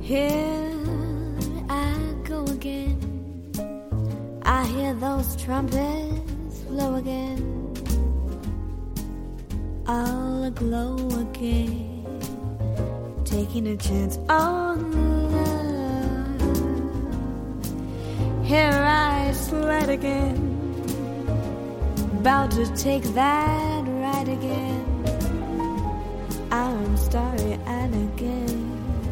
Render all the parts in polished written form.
Here I go again. I hear those trumpets blow again, all aglow again, taking a chance on love. Here I sled again, about to take that ride again. I'm starry-eyed again,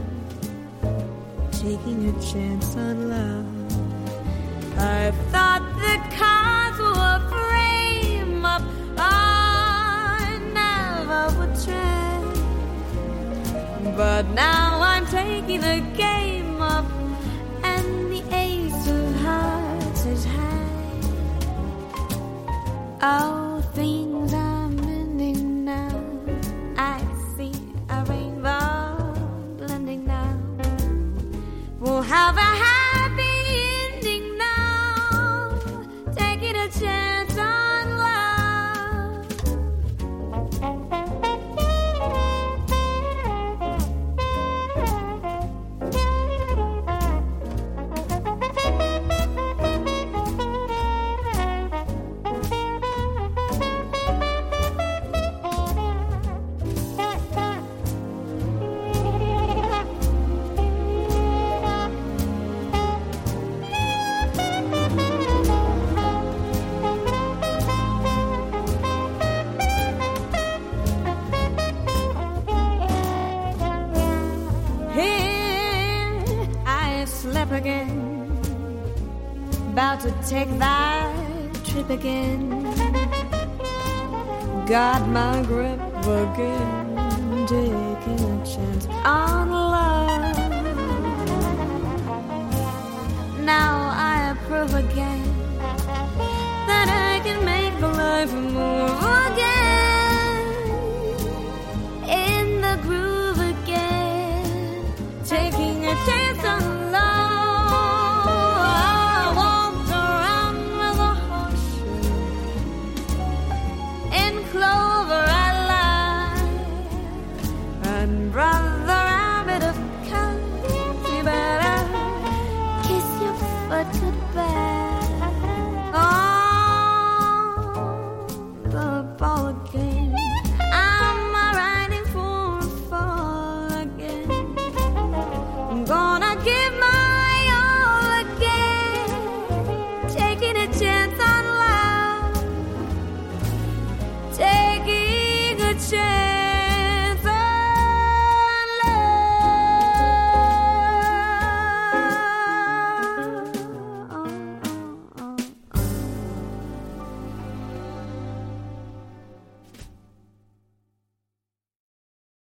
taking a chance on love. I thought the cars were a frame up, I never would trade. But now I'm taking the game up, and the ace of hearts is high. All things are mending now. I see a rainbow blending now. We'll have a happy ending now, taking a chance on love. Again, about to take that trip again. Got my grip again, taking a chance on love. Now I approve again that I can make life move again, in the groove again, taking a chance on love. Clover I lie and run